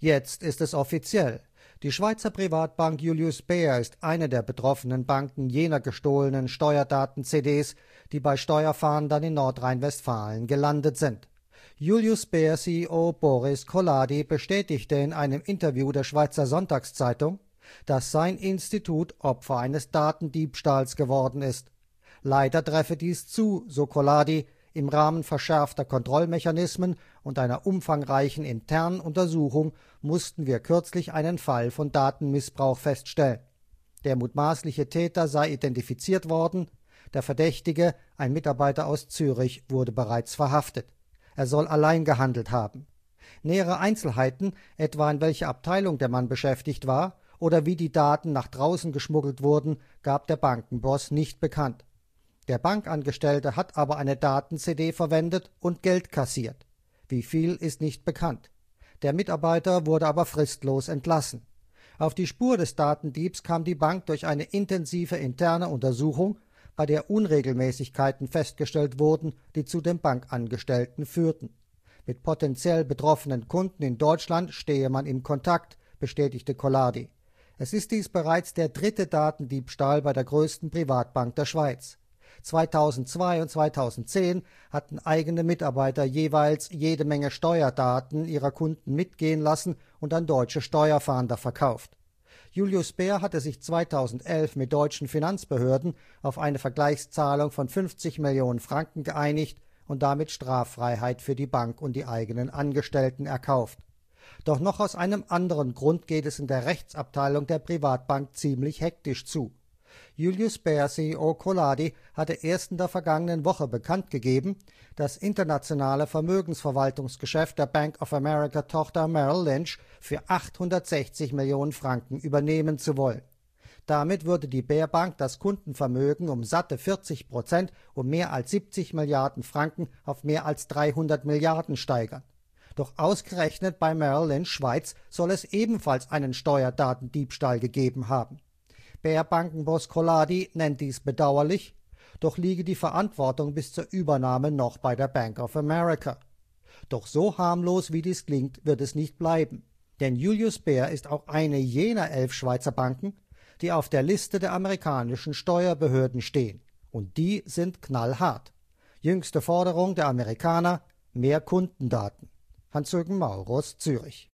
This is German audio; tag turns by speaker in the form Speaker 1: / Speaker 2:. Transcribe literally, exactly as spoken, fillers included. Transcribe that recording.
Speaker 1: Jetzt ist es offiziell. Die Schweizer Privatbank Julius Baer ist eine der betroffenen Banken jener gestohlenen Steuerdaten-C Ds, die bei Steuerfahndern in Nordrhein-Westfalen gelandet sind. Julius Baer C E O Boris Collardi bestätigte in einem Interview der Schweizer Sonntagszeitung, dass sein Institut Opfer eines Datendiebstahls geworden ist. Leider treffe dies zu, so Collardi. Im Rahmen verschärfter Kontrollmechanismen und einer umfangreichen internen Untersuchung mussten wir kürzlich einen Fall von Datenmissbrauch feststellen. Der mutmaßliche Täter sei identifiziert worden. Der Verdächtige, ein Mitarbeiter aus Zürich, wurde bereits verhaftet. Er soll allein gehandelt haben. Nähere Einzelheiten, etwa in welcher Abteilung der Mann beschäftigt war oder wie die Daten nach draußen geschmuggelt wurden, gab der Bankenboss nicht bekannt. Der Bankangestellte hat aber eine Daten-C D verwendet und Geld kassiert. Wie viel ist nicht bekannt. Der Mitarbeiter wurde aber fristlos entlassen. Auf die Spur des Datendiebs kam die Bank durch eine intensive interne Untersuchung, bei der Unregelmäßigkeiten festgestellt wurden, die zu dem Bankangestellten führten. Mit potenziell betroffenen Kunden in Deutschland stehe man im Kontakt, bestätigte Collardi. Es ist dies bereits der dritte Datendiebstahl bei der größten Privatbank der Schweiz. zweitausendzwei und zweitausendzehn hatten eigene Mitarbeiter jeweils jede Menge Steuerdaten ihrer Kunden mitgehen lassen und an deutsche Steuerfahnder verkauft. Julius Baer hatte sich zweitausendelf mit deutschen Finanzbehörden auf eine Vergleichszahlung von fünfzig Millionen Franken geeinigt und damit Straffreiheit für die Bank und die eigenen Angestellten erkauft. Doch noch aus einem anderen Grund geht es in der Rechtsabteilung der Privatbank ziemlich hektisch zu. Julius Baer C E O Collardi hatte erst in der vergangenen Woche bekannt gegeben, das internationale Vermögensverwaltungsgeschäft der Bank of America Tochter Merrill Lynch für achthundertsechzig Millionen Franken übernehmen zu wollen. Damit würde die Baer Bank das Kundenvermögen um satte vierzig Prozent um mehr als siebzig Milliarden Franken auf mehr als dreihundert Milliarden steigern. Doch ausgerechnet bei Merrill Lynch Schweiz soll es ebenfalls einen Steuerdatendiebstahl gegeben haben. Baer-Bankenboss Collardi nennt dies bedauerlich, doch liege die Verantwortung bis zur Übernahme noch bei der Bank of America. Doch so harmlos wie dies klingt, wird es nicht bleiben, denn Julius Baer ist auch eine jener elf Schweizer Banken, die auf der Liste der amerikanischen Steuerbehörden stehen, und die sind knallhart. Jüngste Forderung der Amerikaner: mehr Kundendaten. Hans-Jürgen Maurus, Zürich.